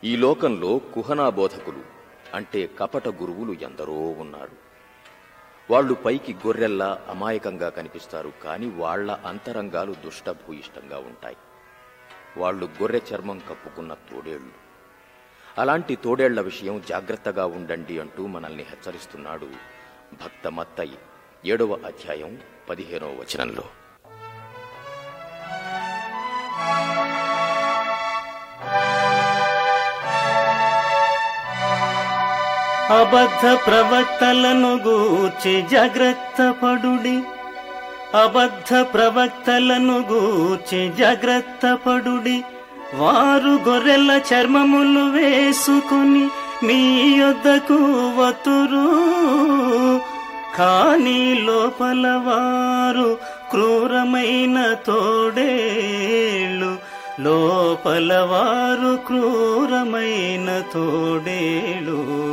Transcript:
ఈ లోకంలో కుహనా బోధకులు అంటే కపట గురువులు ఎందరో ఉన్నారు. వాళ్లు పైకి గొర్రెల్లా అమాయకంగా కనిపిస్తారు, కాని వాళ్ల అంతరంగాలు దుష్టభూయిష్టంగా ఉంటాయి. వాళ్లు గొర్రె చర్మం కప్పుకున్న తోడేళ్లు. అలాంటి తోడేళ్ల విషయం జాగ్రత్తగా ఉండండి అంటూ మనల్ని హెచ్చరిస్తున్నాడు భక్త మత్తయి 7వ అధ్యాయం 15వ వచనంలో. అబద్ధ ప్రవక్తలను గూర్చి జాగ్రత్త పడుడి, అబద్ధ ప్రవక్తలను గూర్చి జాగ్రత్త పడుడి. వారు గొర్రెల చర్మములు వేసుకుని మీ యొద్దకు వతురు, కాని లోపల వారు క్రూరమైన తోడేళ్ళు, లోపల వారు క్రూరమైన తోడేళ్ళు.